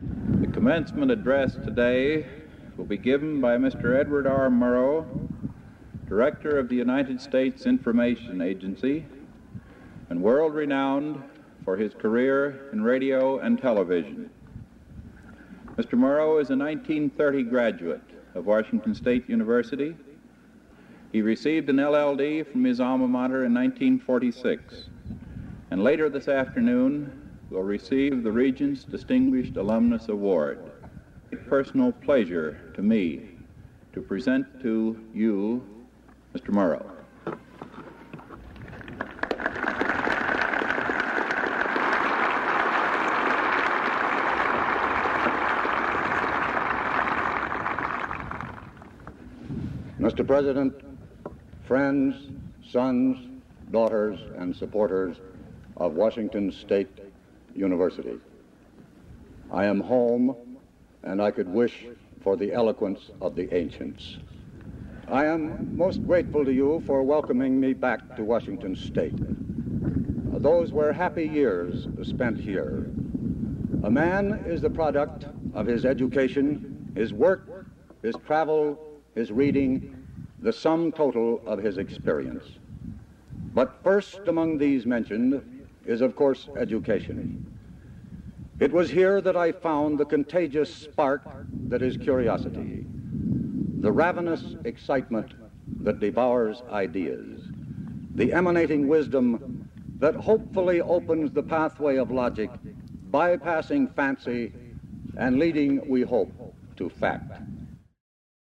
The commencement address today will be given by Mr. Edward R. Murrow, Director of the United States Information Agency, and world-renowned for his career in radio and television. Mr. Murrow is a 1930 graduate of Washington State University. He received an LL.D. from his alma mater in 1946, and later this afternoon will receive the Regents Distinguished Alumnus Award. It's a personal pleasure to me to present to you Mr. Murrow. Mr. President, friends, sons, daughters, and supporters of Washington State University, I am home, and I could wish for the eloquence of the ancients. I am most grateful to you for welcoming me back to Washington State. Those were happy years spent here. A man is the product of his education, his work, his travel, his reading, the sum total of his experience. But first among these mentioned is, of course, education. It was here that I found the contagious spark that is curiosity, the ravenous excitement that devours ideas, the emanating wisdom that hopefully opens the pathway of logic, bypassing fancy and leading, we hope, to fact.